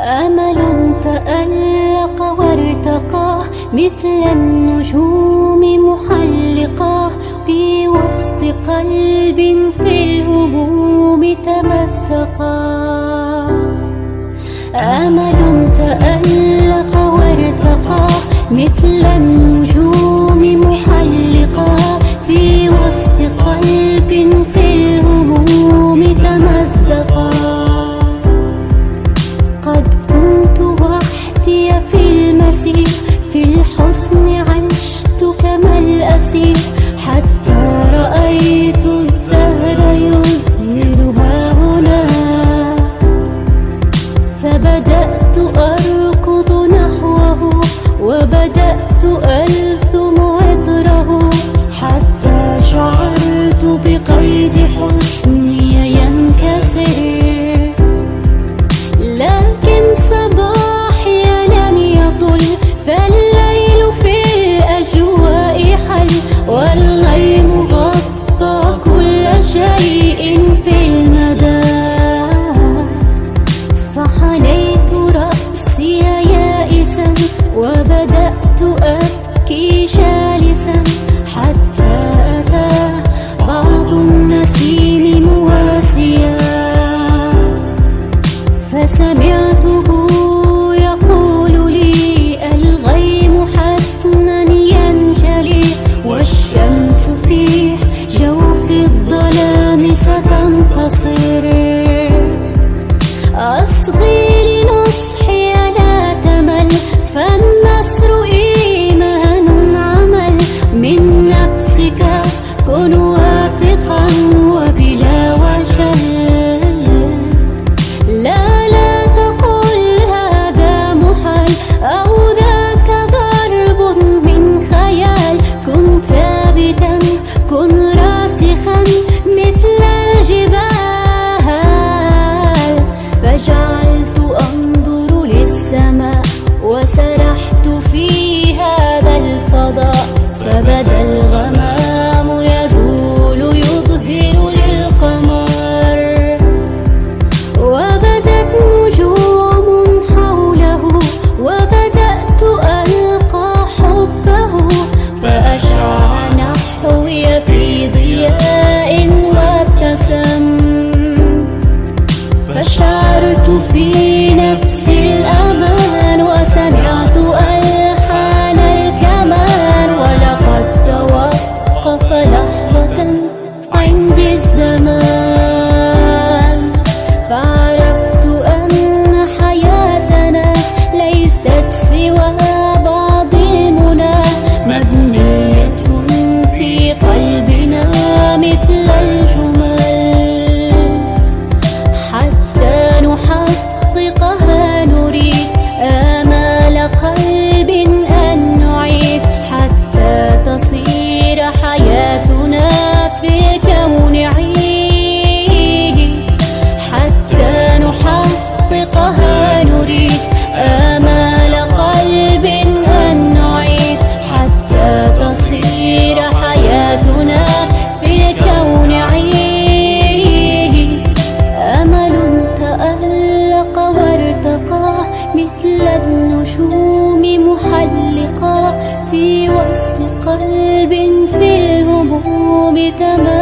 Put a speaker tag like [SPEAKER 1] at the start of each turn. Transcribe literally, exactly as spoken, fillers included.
[SPEAKER 1] أمل تألق وارتقى مثل النجوم محلقا في وسط قلب في الهموم تمسقا. أمل تألق وارتقى مثل النجوم محلقا في وسط قلب في الهموم تمزقا. قد كنت وحدي في المسير، في الحزن عشت كما الأسير، حتى رأيت الزهر يزهرها هنا، فبدأت أركض نحوه وبدأت ألثم عطره، حتى شعرت بقيد حسني ينكسر. لكن صباحي لم يطل، فالليل في الأجواء حل، والغيم غطى كل شيء في المدى. فحنيت رأسي يائسا وبدأت أبكي جالسا، حتى أتى بعض النسيم مواسيا، فسمعته يقول لي الغيم حتما ينجلي، والشمس في جوف الظلام ستنتصر. أصغي لنصحي لا تمل، فالنصر إيمان عمل، من نفسك كن واثقا وبلا وجل. لا لا تقل هذا محال أو ذاك ضرب من خيال، كن ثابتا كن راسخا مثل الجبال. فجعلت أنظر للسماء وسرحت في هذا الفضاء، فبدا الغمام يزول يظهر للقمر، وبدت نجوم حوله، وبدأت ألقى حبه، فأشع نحوي في ضياء وابتسم. فشعرت في نفسي الأمان، وسمعت ألحان الكمان، ولقد توقف لحظة عندي الزمان. فعرفت أن حياتنا ليست سوى بعض المنى، مبنية في قلبنا مثل الجمل، حتى نحققها نريد آمال قلب أن نعيد، حتى تصير حياتنا في الكون عيد، حتى نحققها نريد آمال قلب أن نعيد، حتى تصير حياتنا في الكون عيد. أمل تألق وارتقى مثل النجوم محلقا في وسط قلب في الهموم تمام.